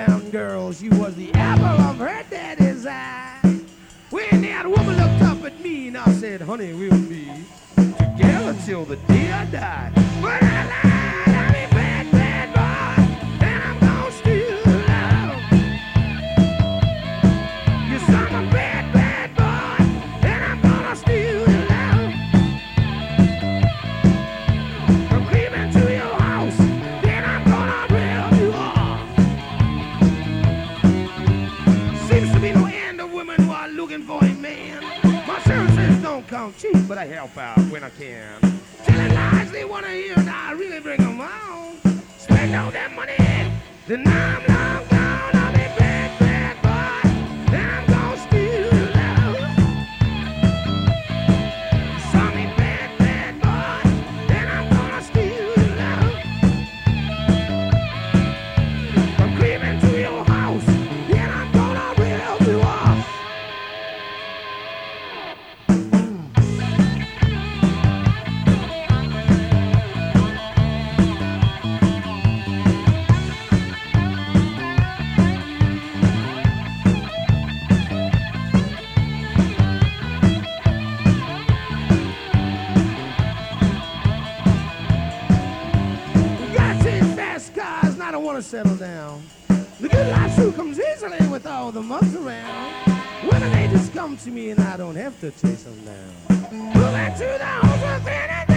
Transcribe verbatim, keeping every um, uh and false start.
brown girl, she was the apple of her daddy's eye. When that woman looked up at me and I said, honey, we'll be together till the day I die. But I lied, I'm a bad, bad boy, and I'm gonna steal your love. You son of a bad, bad boy, and I'm gonna steal your love. I'm creeping to your house, then I'm gonna drill you off. Seems to be no end of women who are looking for a man. My services don't come cheap, but I help out when I can. Telling lies they wanna hear, now I really bring them on. Spend all that money, then I'm long gone. I'm a bad, bad boy, and I'm gonna steal your love. Saw me bad, bad boy, and I'm gonna steal your love. I'm creeping to your house, then I'm gonna rip you off. I don't want to settle down. The good life sure comes easily with all the mugs around. Women, they just come to me and I don't have to chase them down. Moving to the house within it.